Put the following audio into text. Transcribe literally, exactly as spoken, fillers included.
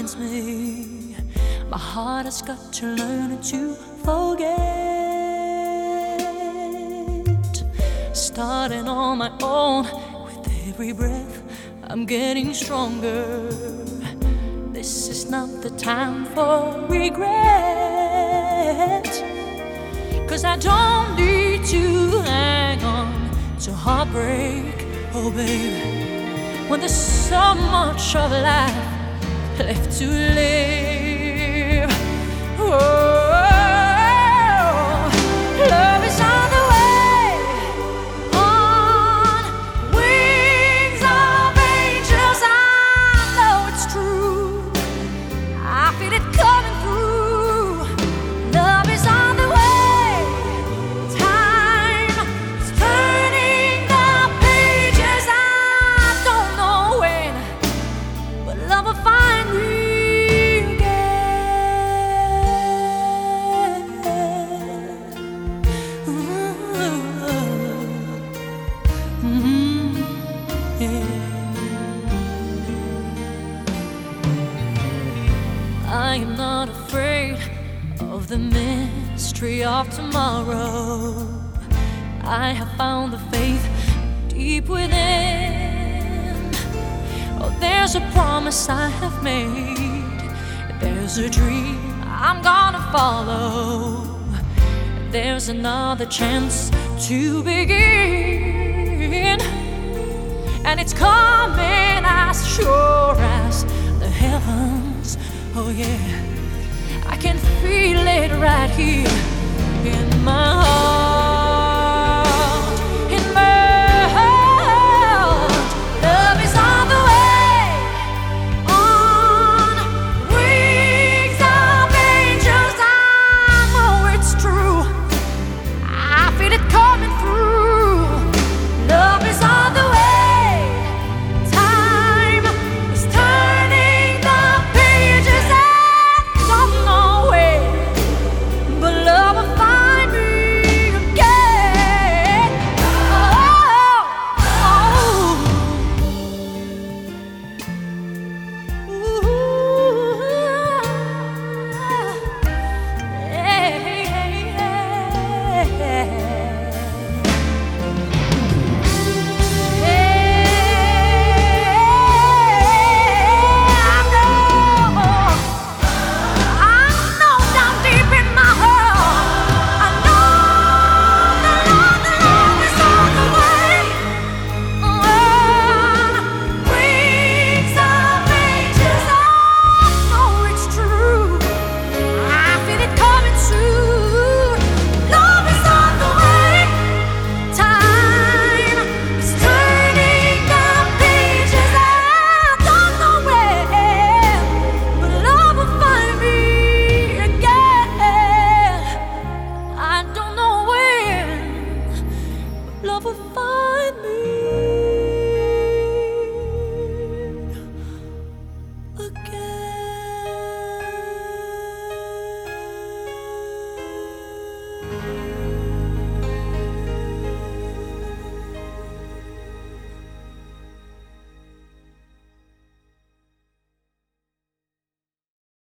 reminds me my heart has got to learn to forget. Starting on my own, with every breath I'm getting stronger. This is not the time for regret, 'cause I don't need to hang on to heartbreak, oh baby, when there's so much of life left to live. Oh, love is on the way, on wings of angels. I know it's true, I feel it coming through. Love is on the way, time is turning the pages. I don't know when, but love will find me again. Ooh, mm, yeah. I am not afraid of the mystery of tomorrow. I have found the faith deep within. Oh, there's a promise I have made, there's a dream I'm gonna follow. There's another chance to begin, and it's coming as sure as the heavens. Oh yeah, I can feel it right here in my heart, in my heart. Love is on the way, on wings of angels. I know it's true, I feel it coming through. Love is on the way, time is turning the pages. I don't know when, but love will find me again. Oh, oh. Ooh, yeah, love will find me again.